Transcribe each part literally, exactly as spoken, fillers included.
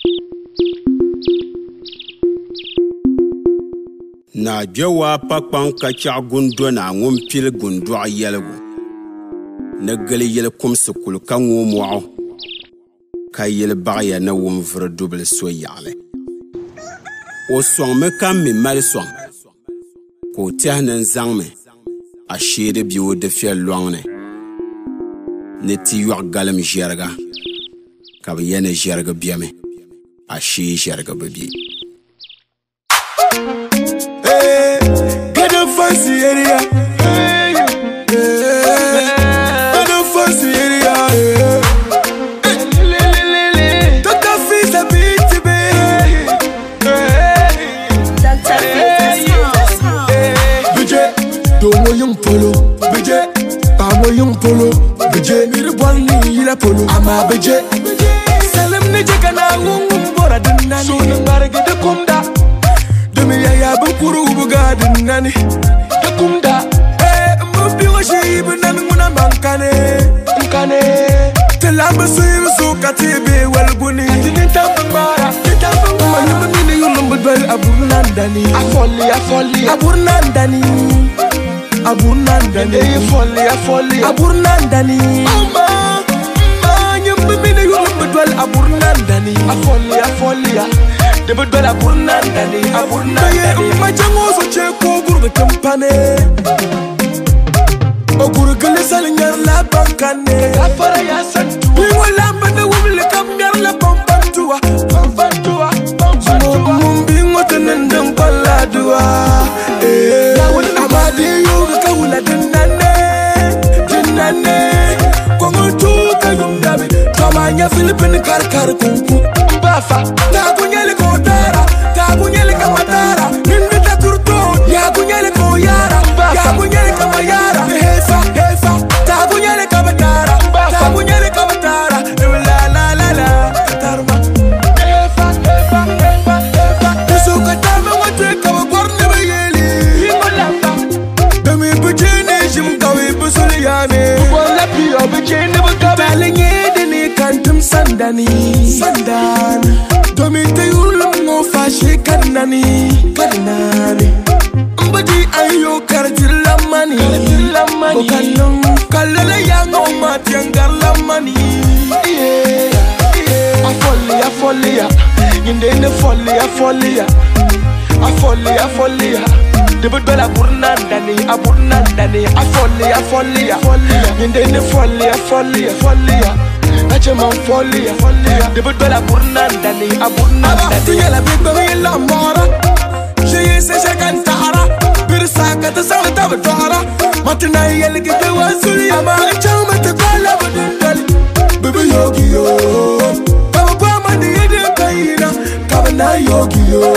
Na jewa pakpan ka cha gundo na ngum pil gundo ayelgo na gali yel kum sukul ka ngum wa ka yel bagya na wum vre double so yale o song me kam mi mal song ko tianen zang me a shede bi o de fiel longne ne ti yor galam jerga ka bi yene jerga biame a shi jerga babi. Fancy area, hey, yeah. In a fancy area, yeah. Hey, Doctor Fizz a beat, baby. Doctor Fizz, budget, domo yung polo, budget, pamo yung polo, budget. Miri bwani ila polo, ama budget. Salam ne jeka na ngum bora dunani. So nangare de kumda, demi ya ya bukuru buga dunani. Kumda, eh, mbi wa shibu na nguna mankane, mankane. Telamba suyu sukati be walbuni. Tini tambara, tambara. Mani mini yulum budwel aburnandani. Afoli, afoli, aburnandani, aburnandani. Eh, afoli, afoli, aburnandani. Oma, mani mini yulum budwel aburnandani. Afoli, afoli, de budwel aburnandani, aburnandani. Majango so cheko gurbe kampane. Oguru gele salingar la bankane. Afara ya santu. We wala mane wumle kamgar la bambantua, bambantua, bambantua. Mumbi ngote nendem paladua. Eh, amadi yuga kawula dinane, dinane. Kongotu kayum dabi. Kamanya Philippine kar kar kunku. Bafa, ta kunyele kodara, ta kunyele kamatara. Nindi ta turto, ya kunyele koyara, ya kunyele kamayara. Hefa, hefa, ta kunyele kamatara, ta kunyele kamatara. La la la la, katarma. Hefa, hefa, hefa, hefa. Isu katarma wate kawa korne bayeli. Imolamba, demi bujene jim kawe busuli yane. Wala piyo bujene bukabe. Talenye deni kantum sandani, sandan. Domi te yulum ngo fashi kanani, kanani. Mbadi ayo kartil lamani, lamani. Bokanung kalele yango matiangar lamani. Yeah, yeah. Afoli, afoli ya, yinde ne foli, afoli ya, afoli, afoli ya. Debut bela burnandani, aburnandani. Afoli, afoli ya, yinde ne foli, afoli, afoli ya. Ache man folia, folia. Debut bela burnandani, aburnandani. Tuya la big baby la mora. She se she cantara. Birsa kata sa tabara. Matina yele kite wasuli ama. Chama te kola budundali. Baby yogi yo. Kama kwa mandi yede kaina. Kama na yogi yo.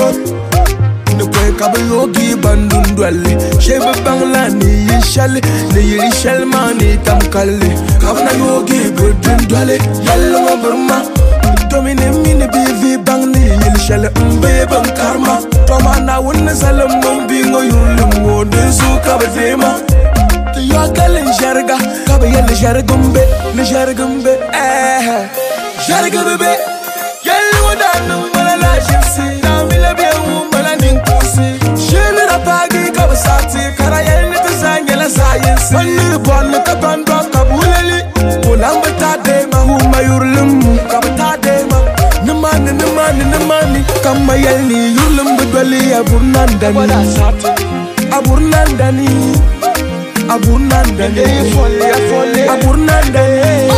Nukwe kaba yogi bandundwali. Shebe bangla ni yishali. Ni yishal mani tamkali. Kama na yogi budundwali. Yallo nga burma. Domine mini bivi bang ni yishal mbe bang karma. Toma na wunne salam mumbi ngo yulim ngo desu kaba zema. Tuya kale jarga. Kaba yelle jargumbe. Ni jargumbe. Eh. Jarga bebe. Yallo wadanu malala jinsi. Na mila biya umala ninkusi. Shele rapagi kaba sati. Kara yelle tuzanye la science. Wali bwana kabandwa kabuleli. Ulamba tadema huma yurlim. Kaba tadema. Namani namani namani. Kama yelni yurlim budwali aburnandani. Aburnandani. Aburnandani. Afoli, afoli. Aburnandani.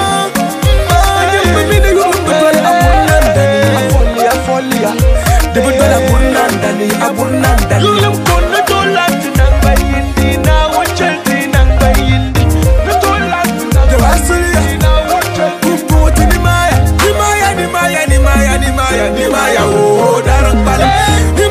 Mimi yurlim budwali aburnandani. Afoli, afoli. Debutwala aburnandani, aburnandani. Yurlim kone dolanti nang bayindi na wachalti nang bayindi. Dolanti nang bayindi na wachalti. Kumpoti ni maya, ni maya, ni maya, ni maya, ni maya, ni maya. Oh, darang pala.